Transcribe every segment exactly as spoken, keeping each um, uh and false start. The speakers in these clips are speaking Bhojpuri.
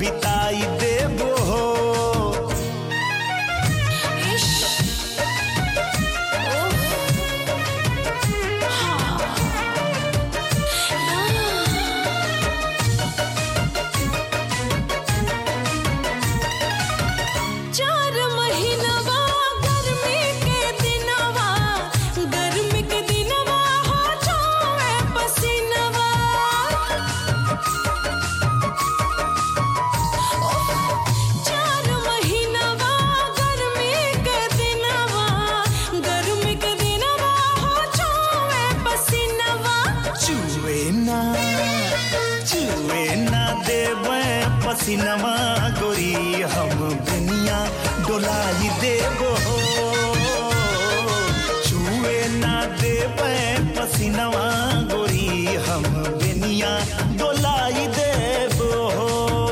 बिताई देबो हो। चुए ना देवे पसीनवा गोरी हम दुनिया डोलाई देबो हो। चुए ना देवे पसीनवा गोरी हम दुनिया डोलाई देबो हो।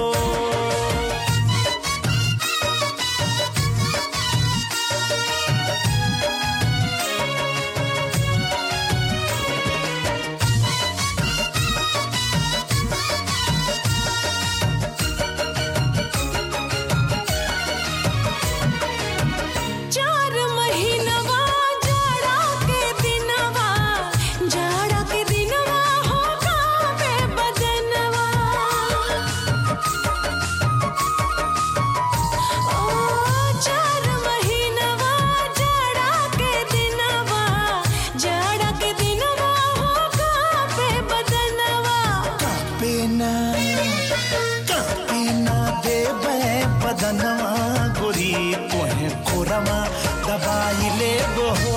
बदनवा गोरी तोहे कोरमा दबाई लेबो हो।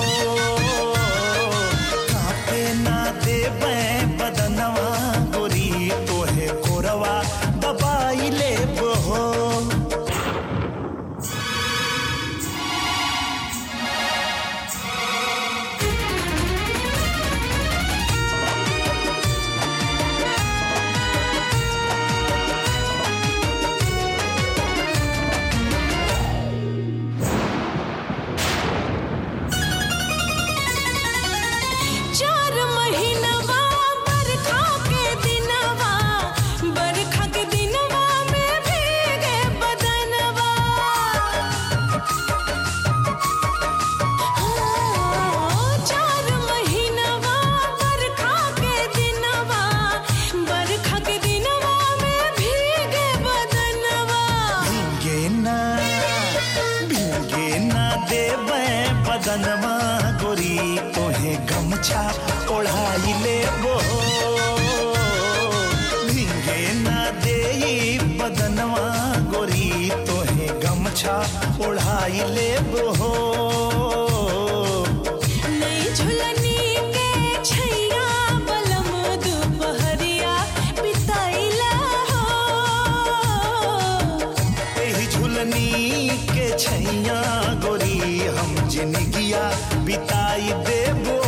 कापे ना देवे बदनवा गोरी तोहे कोरवा दबाई लेबो हो। बदनवा गोरी तोहे गमछा ओढ़ाई लेबो हो। भींगे ना देई बदनवा गोरी तोहे गमछा ओढ़ाई लेबो हो। नई झुलनी के छैया बलम दुपहरिया बिताइला हो। एही झुलनी के छैया गोरी हम जिंदगिया बिताई देबो